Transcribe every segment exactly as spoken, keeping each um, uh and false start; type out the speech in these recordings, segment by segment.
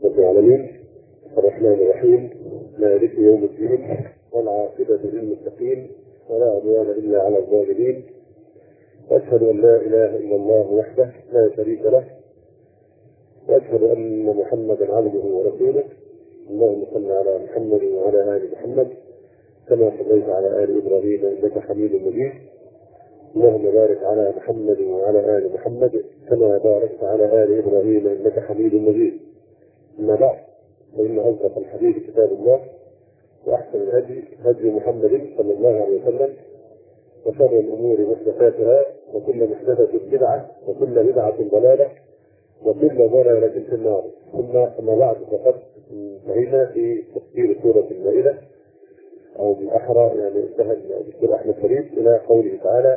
رب العالمين الرحمن الرحيم مالك يوم الدين والعاقبة للمتقين ولا عدوان إلا على الظالمين، وأشهد أن لا إله إلا الله وحده لا شريك له، وأشهد أن محمدا عبده ورسوله. اللهم صل على محمد وعلى آل محمد كما صليت على آل إبراهيم إنك حميد مجيد. اللهم بارك على محمد وعلى آل محمد كما باركت على آل إبراهيم إنك حميد مجيد. أما بعد، فإن أصدق الحديث كتاب الله، وأحسن الهدي هدي محمد صلى الله عليه وسلم، وشر الأمور محدثاتها، وكل محدثة بدعة، وكل بدعة ضلالة، وكل ضلالة في النار. ثم أما بعد، فقد انتهينا في تفسير سورة المائدة، أو بالأحرى يعني انتهى الدكتور أحمد فريد إلى قوله تعالى: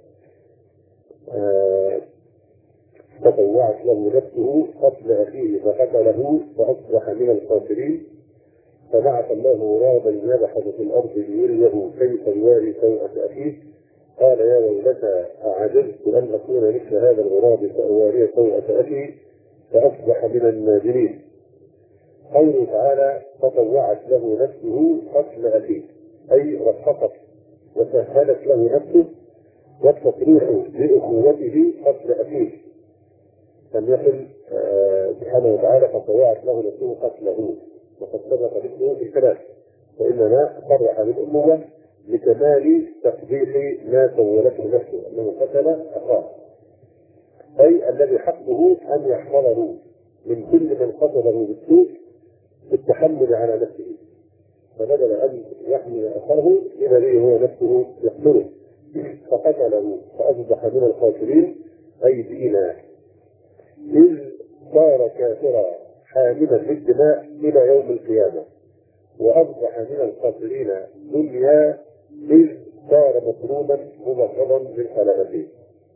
آه تطوعت له نفسه قتل أخيه فقتله فأصبح من الخاسرين، فبعث الله غرابا يبحث في الأرض ليريه كيف يواري سوءة أخيه، قال يا ويلتى أعجزت أن أكون مثل هذا الغراب فأواري سوءة أخي فأصبح من النادمين. قوله تعالى: تطوعت له نفسه قتل أخيه، أي رفقت وسهلت له نفسه والتصريح بأخوته قتل أخيه، لم يقل سبحانه وتعالى تطوعت له نفسه قتله، وقد سبق ذكره في الكلام، وإنما صرح بالأمومة لكمال تقبيح ما سولته نفسه أنه قتل أخاه، أي الذي حقه أن يحفظه من كل من قتله بالسوء بالتحمل على نفسه، فبدل أن يحمل أخاه الذي هو نفسه يقتله فقتله فأصبح من الخاسرين، أي دينا، إذ صار كافرا حاملا للدماء إلى يوم القيامة، وأصبح من الخاسرين دنيا إذ صار مطلوبا مبغضا للخلائق.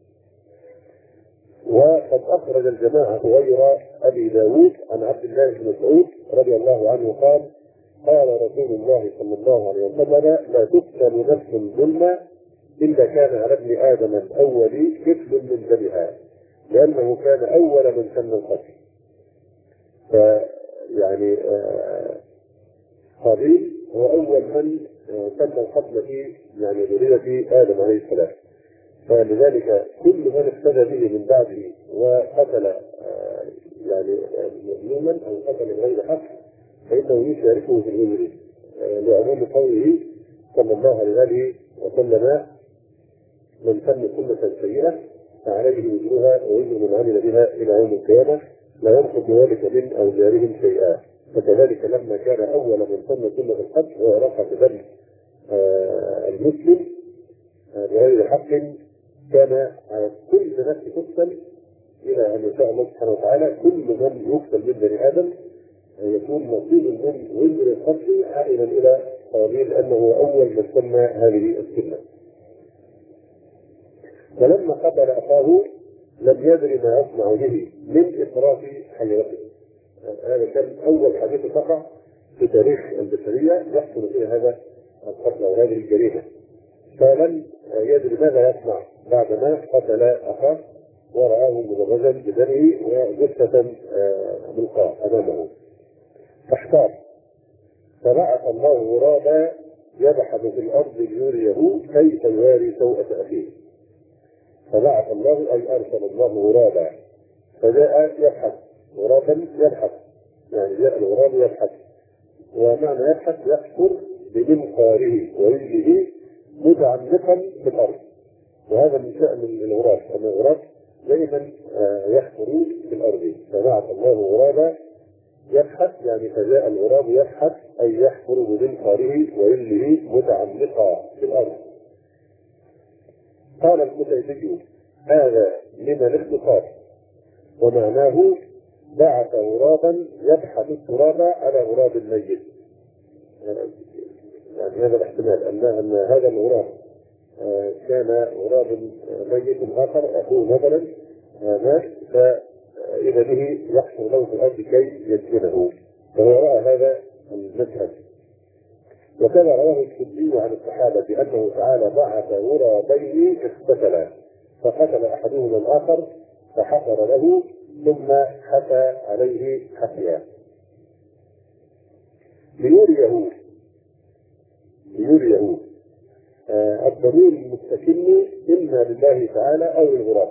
وقد أخرج الجماعة غير أبي داود عن عبد الله بن مسعود رضي الله عنه قال: قال رسول الله صلى الله عليه وسلم: لا تقتل نفس ظلما إلا كان على ابن آدم الأول كفل من دمها، لأنه كان أول من سن القتل. فيعني قابيل هو أول من سن القتل في يعني ذرية آدم عليه السلام، فلذلك كل من افتدى به من بعده وقتل يعني مظلوما أو قتل غير حق فإنه يشاركه في الوزر، لعموم قوله صلى الله عليه وسلم: من سن سنة سيئة فعليه وزرها ووزر من عمل بها إلى يوم القيامة، لا ينقص ذلك من أوزارهم شيئا. فكذلك لما كان أول من سن سنة القتل هو رفع دم المسلم بغير حق، كان كل نفس تقتل إلى أن يشاء الله سبحانه وتعالى كل من يقتل من بني آدم يكون نصيب من وزر القتل عائدا إلى قابيل، لأنه أول من سمى هذه السنة. فلما قتل أخاه لم يدري ما يصنع به من إفراط حيرته. هذا كان أول حديث تقع في تاريخ البشرية يحصل فيها هذا القتل أو هذه الجريمة، فلم يدري ماذا يصنع بعدما قتل أخاه ورآه مدرجا بدمه وجثة ملقاة أمامه، فاحتار، فبعث الله غرابا يبحث في الأرض ليريه كيف يواري سوءة أخيه. فبعث الله أي أرسل الله غرابا، فجاء يبحث، غرابا يبحث يعني جاء الغراب يبحث، ومعنى يبحث يحفر بمنقاره ورجله متعمقا في الأرض، وهذا من شأن الغراب، أن الغراب دائما يحفر في الأرض. فبعث الله غرابا يبحث يعني فجاء الغراب يبحث أي يحفر بمنقاره ورجله متعمقا في الأرض. قال القتيبي: هذا من الاختصار، ومعناه بعث غرابا يبحث التراب على غراب الميت، يعني هذا الاحتمال أن أن هذا الغراب كان غراب ميت آخر أخوه مثلا مات، فإذا به يحصل له في الأرض كي يدفنه، فهو رأى هذا المشهد. وكما رواه السدي عن الصحابة أنه تعالى بعث غرابين اقتتلا، فقتل أحدهما الآخر فحفر له ثم حفى عليه حفيا، ليريه ليريه آه الضمير المستكن إما لله تعالى أو للغراب.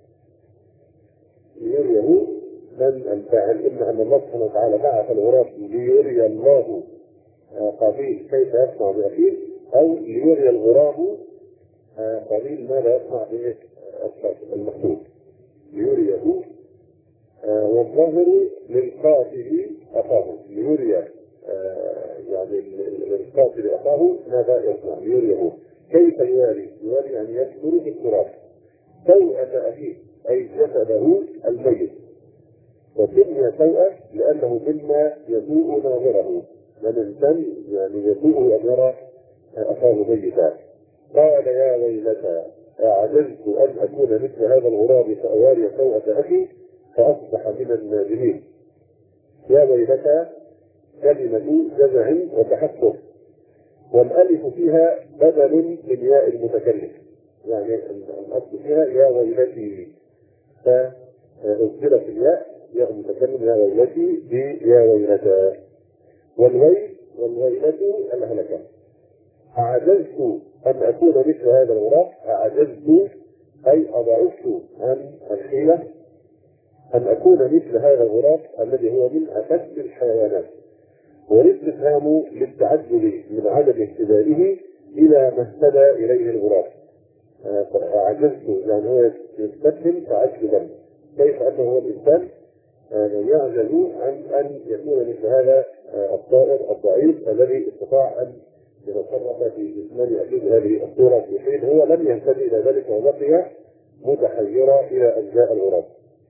ليريه من الفاعل، إما أن الله سبحانه وتعالى بعث الغراب ليري الله آه قابيل كيف يصنع بأخيه، أو ليري الغراب آه قابيل ماذا يصنع بالمخلوق. ليريه آه والظاهر للقاتل أخاه، ليري آه يعني للقاتل أخاه ماذا يصنع. ليريه كيف يواري، يواري أن يذكر بالتراب سوءة أخيه أي جسده الميت، وسمي سوءة لأنه مما يسوء ناظره، من الإنسان يعني يسوء أن يرى أخاه ميتا. قال يا ويلتى أعجزت أن أكون مثل هذا الغراب فأواري سوءة أخي فأصبح من النادمين. يا ويلتى كلمة جزع وتحسر، والألف فيها بدل من ياء المتكلم، يعني الأصل فيها يا ويلتي، فأبدلت الياء ياء المتكلم يا ويلتي بيا ويلتى. والويل والويلة الهلكة. أعجزت أن أكون مثل هذا الغراب، أعجزت أي أضعفت عن الحيلة أن أكون مثل هذا الغراب الذي هو من أشد الحيوانات. والاستفهام للتعجب من عدم اهتدائه إلى ما اهتدى إليه الغراب. أعجزت يعني هو يستفهم تعجبا كيف أنه هو الإنسان يعجز عن أن يكون مثل هذا الطائر الضعيف الذي استطاع أن يتصرف في جسمان أخيه هذه الصورة، في حين هو لم يهتدي إلى ذلك وبقي متحيرا إلى أن جاء الغراب.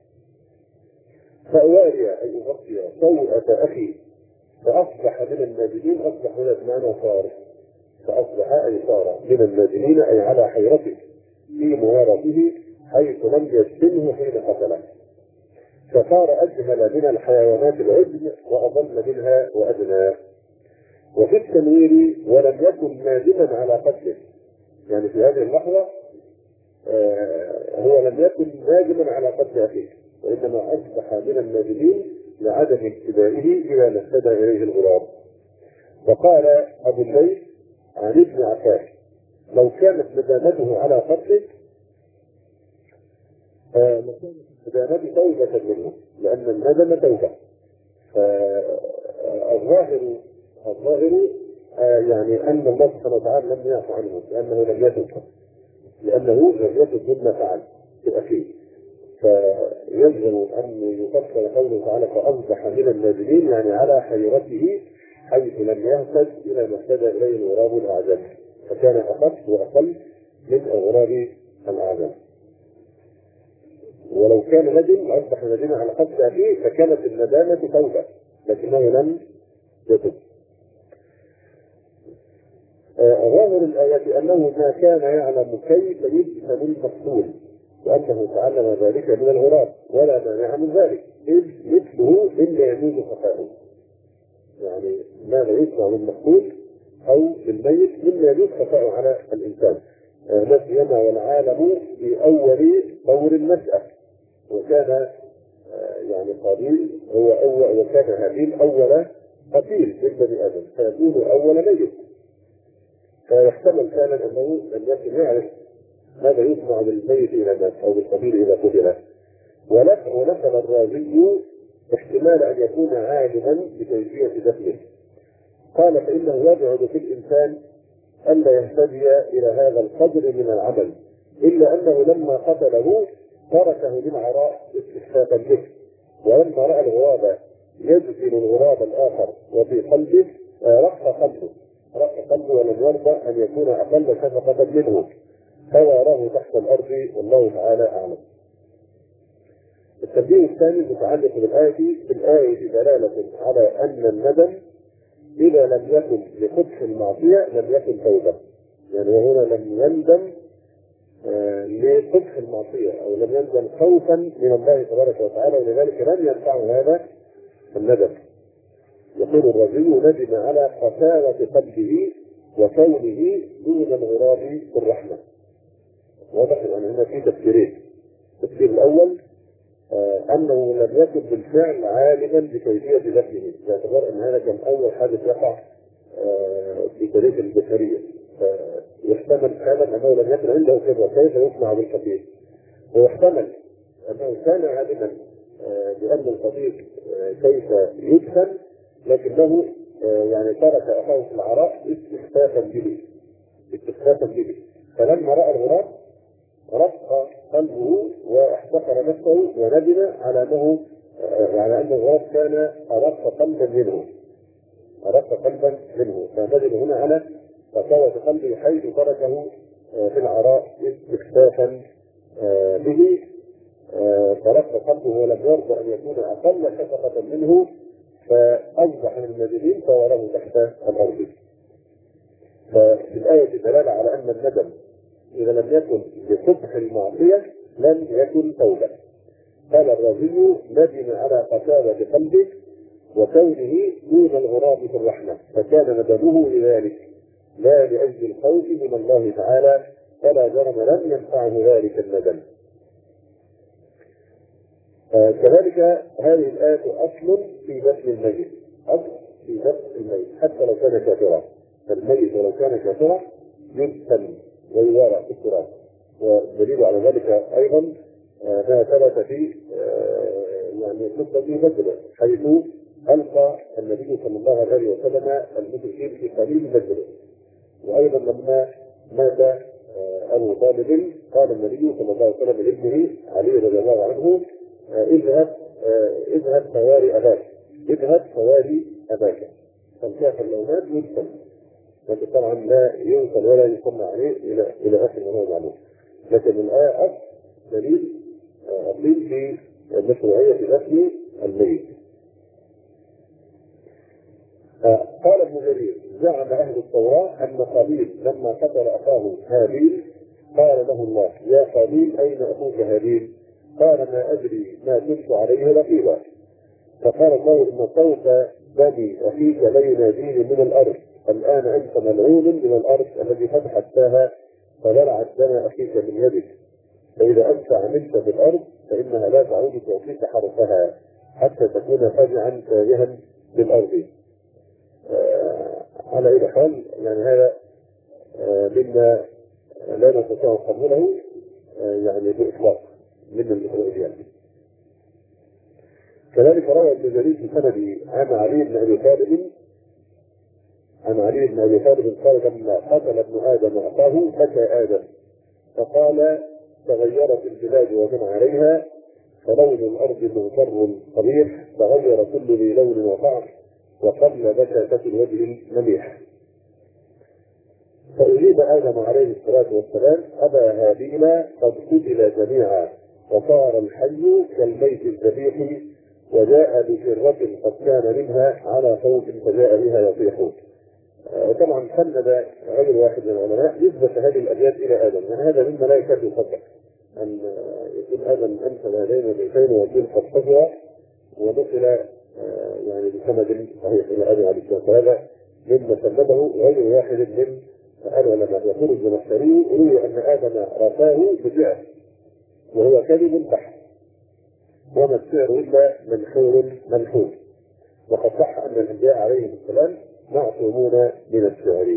فأواري أي أغطي سوءة أخي فأصبح من النادمين. أصبح هنا بمعنى صار، فأصبح أي صار من النادمين أي على حيرته في موارثه حيث لم يجتنه حين قتله، فصار أجهل من الحيوانات العجم وأضل منها وأدنى. وفي التنوير ولم يكن نادما على قتله، يعني في هذه اللحظة آه هو لم يكن نادما على قتل أخيه، وإنما أصبح من النادمين لعدم اهتدائه إلى ما اهتدى إليه الغراب. وقال أبو الليث عن ابن عباس لو كانت ندامته على قتله آه لكانت ندامته توبة منه، لأن الندم توبة. فالظاهر الظاهر آه يعني أن الله سبحانه وتعالى لم يعفو عنه لأنه لم يتب، لأنه لم يتب مما فعل في أخيه. فيلزم أن يفسر قوله تعالى فأصبح من النادمين، يعني على حيرته حيث لم يهتد إلى ما اهتدى إليه الغراب الأعجم، فكان أخف وأقل من الغراب الأعجم. ولو كان ندم أصبح ندما على قتل أخيه فكانت الندامة توبة لكنه لم يتب. ظاهر الآية أنه ما كان يعلم كيف يجسم المقتول، وأنه تعلم ذلك من الغراب ولا مانع من ذلك، إذ مثله إلا يجوز خفاؤه. يعني ماذا يصنع بالمقتول أو بالميت مما يجوز خفاؤه على الإنسان، لا سيما والعالم في أول طور النشأة، وكان يعني قابيل هو أول، وكان هابيل أول قتيل لبني آدم فيكون أول ميت، فيحتمل فعلا أنه لم يكن يعرف ماذا يصنع بالميت إلى الناس أو بالقتيل إلى قتله. ونقل الرازي احتمال أن يكون عالما بكيفية دفنه، قال فإنه يبعد في الإنسان ألا يهتدي إلى هذا القدر من العمل، إلا أنه لما قتله تركه للعراء استخفافا به، ولما رأى الغراب يجزل الغراب الآخر وفي قلبه رق قلبه رق قلبه ولم يرضى أن يكون أقل شفقة منه فواراه تحت الأرض، والله تعالى أعلم. التنبيه الثاني المتعلق بالآية، بالآية دلالة على أن الندم إذا لم يكن لقبح المعصية لم يكن توبة، يعني هنا لم يندم آه لقبح المعصية أو لم يندم خوفا من الله تبارك وتعالى، ولذلك لم ينفعه هذا الندم. يقول الرجل ندم على قساوة قلبه وكونه دون الغراب بالرحمة. واضح أن هنا في تفسيرين. التفسير الأول أنه لم يكن بالفعل عالما بكيفية دفنه، باعتبار أن هذا كان أول حادث يقع في تاريخ البشرية، فيحتمل فعلا أنه لم يكن عنده خبرة كيف يصنع بالقتيل، ويحتمل أنه كان عالما بأن القتيل كيف يدفن، لكنه يعني ترك أخاه في العراء استخفافا به استخفافا به فلما رأى الغراب رق قلبه واحتقر نفسه وندم على انه على ان الغراب كان ارق قلبا منه ارق قلبا منه فندم هنا على قساوة قلبه حيث تركه في العراء استخفافا به، فرق قلبه ولم يرضى ان يكون اقل شفقة منه فاصبح من النادمين فوراه تحت الارض. ففي الآية دلالة على أن الندم إذا لم يكن بقبح المعصية لم يكن توبة. قال الرازي: ندم على قساوة قلبه وكونه دون الغراب في الرحمة، فكان ندمه لذلك لا لأجل الخوف من الله تعالى، فلا جرم لم ينفعه ذلك الندم. آه كذلك هذه الآية أصل في دفن الميت، أصل في دفن الميت حتى لو كان كافرا، فالميت ولو كان كافرا يدفن ويوارى في التراب. ودليل على ذلك ايضا ما ثبت في يعني قصه بدر، حيث القى النبي صلى الله عليه وسلم المشركين في قليل بدر. وايضا لما مات ابو طالب قال النبي صلى الله عليه وسلم لابنه علي رضي الله عنه: اذهب اذهب فواري اباك اذهب فواري اباك فالكافر لو مات يدفن، لكن طبعا لا يوصل ولا يصنع عليه الى الى اخر ما هو معلوم. لكن الايه اصل دليل اصيل في مشروعيه دفن الميت. قال ابن جرير: زعم اهل التوراه ان قابيل لما قتل اخاه هابيل قال له الله: يا قابيل اين اخوك هابيل؟ قال: ما ادري ما كنت عليه رقيبا. فقال الله: ان صوت بني اخيك لا يناديني من الارض، الآن أنت ملعون من الأرض الذي فتحتها فبلعت دم أخيك من يدك، فإذا أنت عملت بالأرض فإنها لا تعود تعطيك حرفها حتى تكون فاجعا تاجها بالأرض. آه على أي حال يعني هذا آه مما لا نستطيع قبوله آه يعني بإطلاق من الإسرائيليات. كذلك روى ابن جرير في سند عن علي بن أبي طالب عن علي بن ابي طالب قال: لما قتل ابن ادم اخاه بكى ادم فقال: تغيرت البلاد ومن عليها، فلون الارض مغبر قبيح، تغير كل ذي لون وطعم، وقبل بشاشة الوجه المليح. فأجيب آدم عليه الصلاة والسلام: أبا هابيل قد قتل جميعا، وصار الحي كالميت الذبيح، وجاء بفرة قد كان منها على صوت فجاء بها يطيح. طبعا فند غير واحد من العلماء يثبت هذه الابيات الى ادم، يعني هذا مما لا يكاد يصدق ان يكون ادم انت هذين البيتين ويكون قد فجر ودخل يعني بسند صحيح الى ادم عليه السلام، فهذا مما سلمه غير واحد من العلماء. يقول الزمخشري: روي ان ادم رفاه بشعر وهو كلم بحر، وما الشعر الا منحور منحور، وقد صح ان الانبياء عليهم السلام معصومون من الشعر.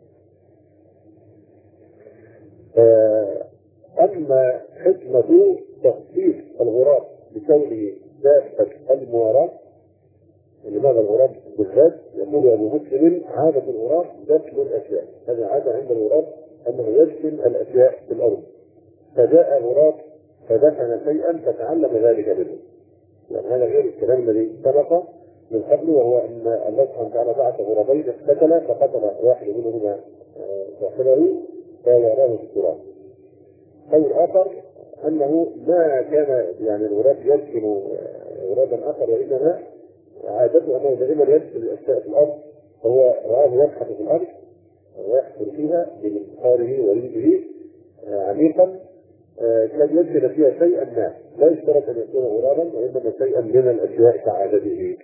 أما حكمة تخصيص الغراب بكونه دابة المواراة، لماذا الغراب بالذات؟ يقول أبو مسلم: عادة الغراب دفن الأشياء، هذه عادة عند الغراب أنه يدفن الأشياء في الأرض، فجاء غراب فدفن شيئا فتعلم ذلك منه. يعني هذا غير الكلام الذي سبق من قبل، وهو ان الله سبحانه وتعالى بعث غرابين اقتتلا فقتل واحد منهما صاحبه فوراه في التراب. قول اخر انه ما كان يعني الغراب يدفن غرابا اخر، وانما عادته انه دائما يدفن الاشياء في الارض، فهو رآه يبحث في الارض ويحفر فيها بمنقاره ورجله عميقا، كان يدفن فيها شيئا ما، لا يشترط ان يكون غرابا وانما شيئا من الاشياء كعادته.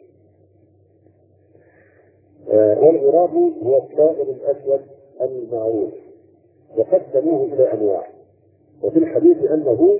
والغراب هو الطائر الاسود المعروف، وقسموه الى انواع، وفي الحديث انه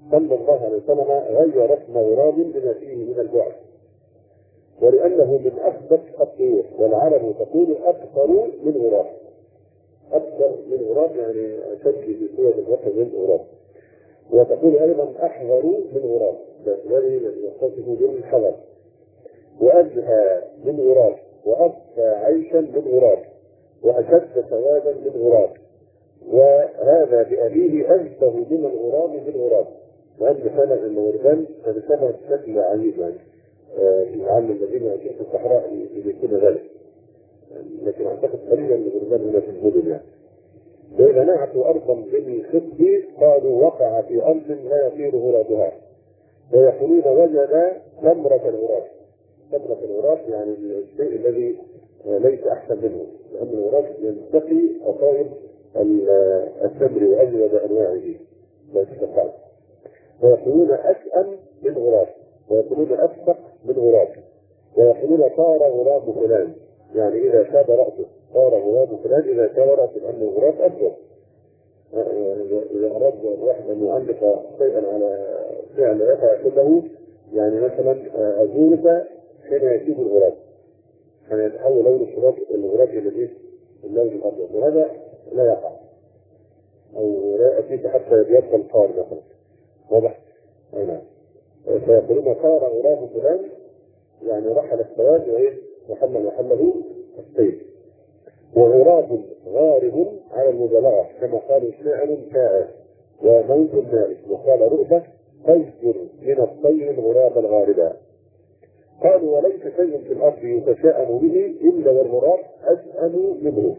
صلى الله عليه وسلم غير اسم غراب بما فيه من البعد، ولأنه من أخبث الطيور، والعرب تقول أكثر من غراب. أكثر من غراب يعني أشد في سورة البقرة من غراب. وتقول أيضا أحذر من غراب، الذي يتصف بالحذر. وأزهى من غراب، وأكفى عيشا من غراب، وأشد سوادا من غراب. وهذا بأبيه أشبه من الغراب بالغراب، وأن سنة الغربان فبسبب شكل عجيب يعني لعل الذين يعيشون في الصحراء يكون ذلك، لكن أعتقد قليلا من الغربان هنا في المدن يعني. وإذا نعتوا أرضا بالخصب قالوا وقع في أرض لا يطير غرابها، ويقولون وجد ثمرة الغراب. ثمرة الغراب يعني الشيء الذي ليس أحسن منه، لأن الغراب ينتقي أطايب التمر وأجود أنواعه لا تتفعل. ويقولون أشأم من غراب، ويقولون أفسق من غراب، ويقولون طار غراب فلان، يعني إذا شاب رأسه طار غراب فلان، إذا شاب رأسه لأن الغراب أسود. إذا أراد الواحد أن يعلق شيئا على فعل يقع كله، يعني مثلا أزورك حين يسيب الغراب، حين يتحول لون الشراب الغراب إلى الإيه؟ اللون الأبيض، وهذا لا يقع أو لا يأتيك حتى يبقى الطار مثلا. واضح؟ أي نعم. فيقولون طار غراب فلان يعني رحل السواد وإيه؟ وحمل محله السيف. وغراب غارب على المبالغة، كما قالوا شاعر شاعر وموت نائب، وقال رؤبة تزجر من الطير الغراب الغاربا. قالوا وليس شيء في الأرض يتشاءم به إلا والغراب أشأم منه.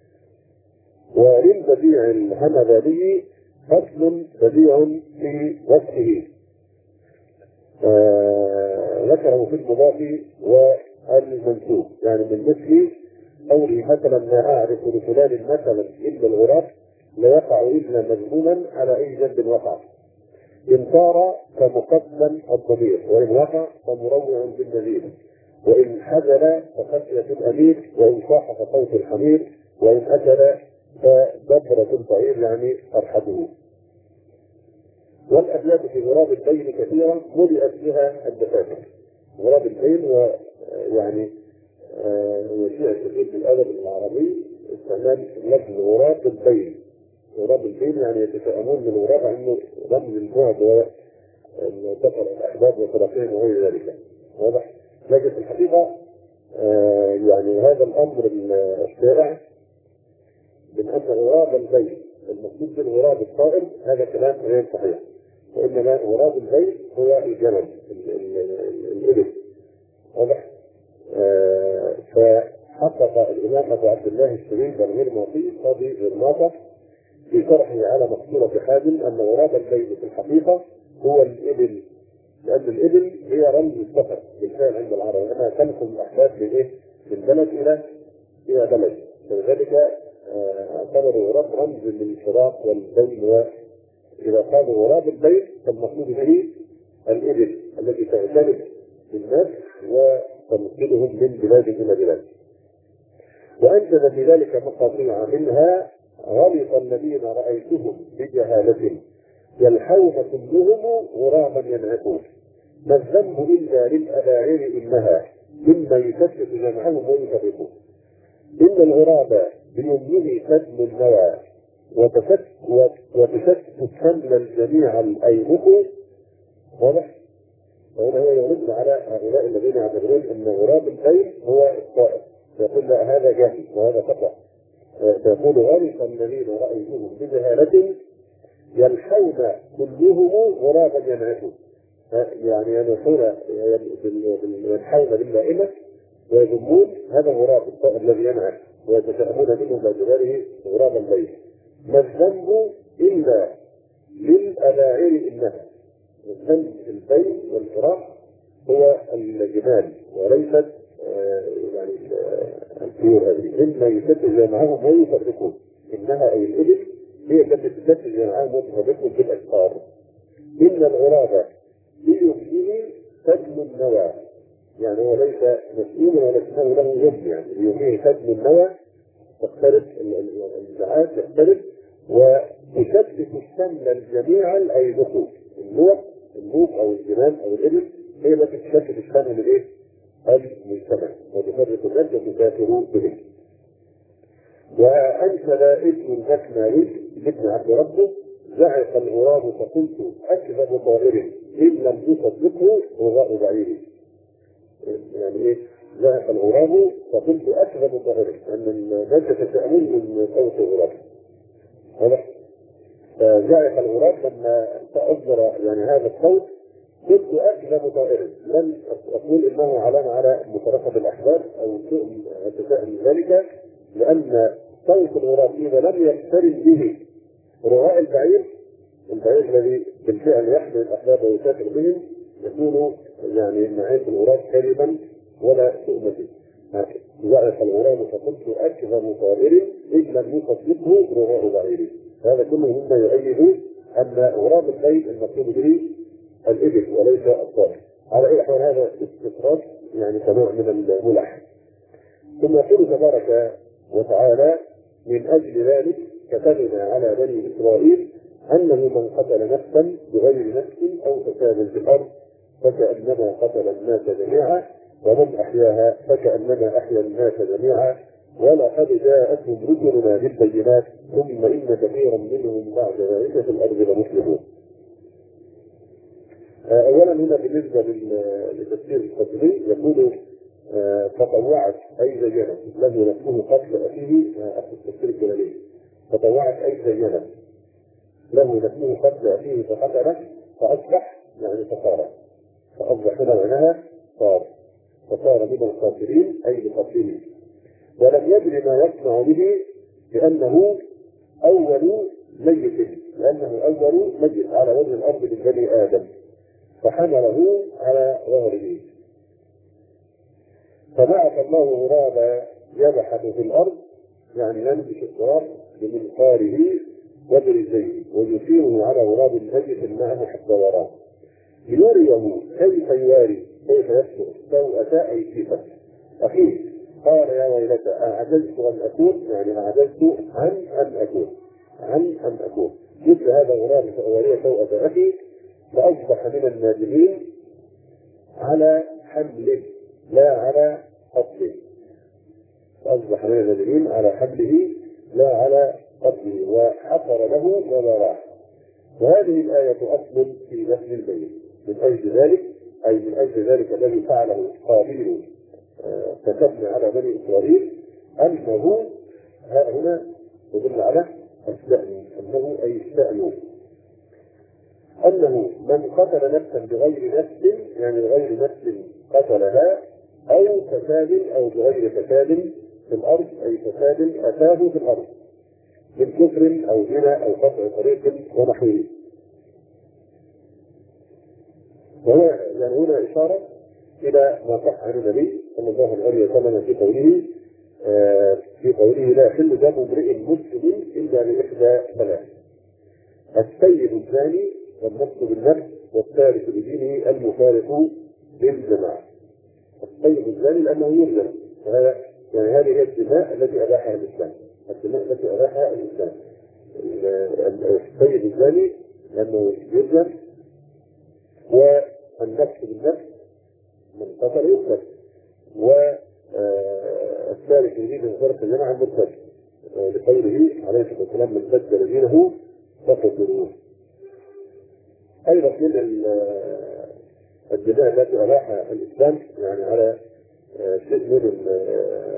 وللبديع الهمذاني فصل بديع في وصفه آه ذكره في المضاف والمنسوب، يعني من مثل قولي مثلا ما أعرف لفلان مثلا إلا الغراب لا يقع إلا مذموما على أي جنب وقع، إن صار كمقدم الضمير، وإن وقع فمروع بالنذير، وإن حزن فخشية الأمير، وإن صاح فصوت الحمير، وإن أكل فدبرة البعير يعني أرحبه. والأبيات في غراب البين كثيرا ملئت بها الدفاتر. غراب البين ويعني وشيء كثير في الأدب العربي استعمال لفظ غراب البين. غراب البين يعني يتشائمون من الغراب عنه رمز البعد وسفر الأحباب وتراقيهم وغير ذلك. واضح؟ لكن في الحقيقة آه يعني هذا الأمر الشائع من أن غراب البين المقصود بالغراب الطائر هذا كلام غير صحيح، وإنما غراب البين هو الجمل الإبل. واضح؟ آه فحقق الإمام أبو عبد الله الشريف الغرماطي قاضي غرناطة في شرحه على مقصورة حازم أن غراب البين في الحقيقة هو الإبل، لأن الإبل هي رمز السفر بالفعل عند العرب، أنها تنقل الأحداث من إيه؟ من بلد إلى إلى بلد، فلذلك اعتبروا غراب رمز للفراق والبين. وإذا قالوا غراب البين فالمقصود به الإبل التي تعتمد بالناس وتنقلهم من بلاد إلى بلاد. وأنجز في ذلك مقاطع منها غلط الذين رأيتهم بجهالة يلحون كلهم غرابا ينعقون، ما الذنب إلا للأباعر إنها مما يكشف جمعهم ويفرقون. إن الغراب بيمنه سدم النوى وتشتت شمل الجميع الأيمق. واضح؟ وهنا هو يرد على هؤلاء الذين يعتبرون أن غراب البين هو الطائر، يقول لا هذا جهل وهذا خطأ. فيقول غلط الذين رأيتهم بجهالة يلحون كلهم غرابا ينعقون، يعني ينحون يلحون باللائمة ويذمون هذا غراب الطائر الذي ينعق ويتشائمون منه باعتباره غراب البين. ما الذنب إلا للأباعر إنها، الذنب البين والفراق هو الجمال وليست آه يعني الطيور هذه، مما يشتت معهم ويفرقون. إنها أي الإبل هي التي تشتت معهم وتفرقون في الأشقار. إن الغراب بيمنه سدم النوى، يعني هو ليس مسؤولا ولكنه له يم، يعني بيمنه سدم النوى تختلف الإذاعات تختلف وتشتت الشمل الجميع الأيدق، النوع النوق او الجمال او الابل هي التي تشكل الشامل الايه؟ المجتمع وتفرق الناس وتسافر به. وانشد ابن الزكماري لابن عبد ربه زعق الغراب فقلت اكذب طائر ان لم يصدقه غراء بعير. يعني ايه؟ زعق الغراب فقلت اكذب طائر ان الناس يتساءلون من صوت الغراب. واضح؟ فزعق الغراب لما اصدر يعني هذا الصوت قلت اكذب طائر، لم اقول انه علامه على مفارقه الاحباب او سوء التساؤل من ذلك، لان صوت الغراب اذا لم يقترن به رغاء البعير، البعير الذي بالفعل يحمل الاحباب ويسافر بهم، يكون يعني نعيم الغراب كذبا ولا تؤمة. زعق الغراب فقلت اكذب طائر ان لم يصدقه رغاء بعير. هذا كله مما يؤيد ان غراب الليل المقصود به الابل وليس الطائر. على اي حال هذا استطراد يعني كنوع من الملح. ثم يقول تبارك وتعالى من اجل ذلك كتبنا على بني اسرائيل انه من قتل نفسا بغير نفس او فساد في الارض فكانما قتل الناس جميعا ومن احياها فكانما احيا الناس جميعا ولقد جاءتهم رسلنا بالبينات ثم ان كثيرا منهم بعد ذلك في الارض لمسلمون. اولا هنا بالنسبه للتفسير القدري يقول تطوعت اي زينه لم ينفذه قتل اخيه اخذ التفسير الجلالي. تطوعت اي زينه له نفسه قتل اخيه فقتله فاصبح يعني فصار، فاصبح هنا معناها صار فصار من الخاسرين اي بقتله، ولم يدري ما يصنع به لانه اول ميت، لانه اول ميت على وجه الارض من بني ادم فحمله على ظهره. فبعث الله غرابا يبحث في الارض يعني ينبش التراب بمنقاره وبرجليه ويثيره على غراب ميت معه حتى يراه ليريه كيف يواري كيف يسلك سوءة اي صفه اخيه. قال يا ويلتى اعجزت ان اكون يعني اعجزت عن ان اكون عن ان اكون مثل هذا الغراب فاوري سوءة اخي فاصبح من النادمين على حمله لا على قتله. فاصبح من النادمين على حمله لا على قتله وحفر له وبراه. وهذه الآية أصل في دفن البيت. من أجل ذلك أي من أجل ذلك الذي فعله قابيل كتبنا على بني إسرائيل أنه ها هنا يدل على الشأن أنه أي الشأن أنه من قتل نفسا بغير نفس يعني بغير نفس قتلها أو فساد أو بغير فساد في الأرض أي فساد أتاه في الأرض من كفر أو زنا أو قطع طريق ونحوه. وهو يعني هنا إشارة إلى ما صح عن النبي صلى الله عليه وسلم في قوله آه في قوله لا يحل دم امرئ مسلم إلا بإحدى ثلاث: السيد الزاني والنفس بالنفس والثالث بدينه المفارق للجماعة. السيد الزاني لأنه يرجم، يعني هذه هي الدماء التي أباحها الإسلام، الدماء التي أباحها الإسلام. السيد الزاني لأنه يرجم، والنفس بالنفس من قتل يقتل، والثالث يريد مفارقة الجماعة المرتد لقوله عليه الصلاة والسلام من بدل دينه فقتلوه. أيضا من الدماء التي أباحها الإسلام يعني على شيء من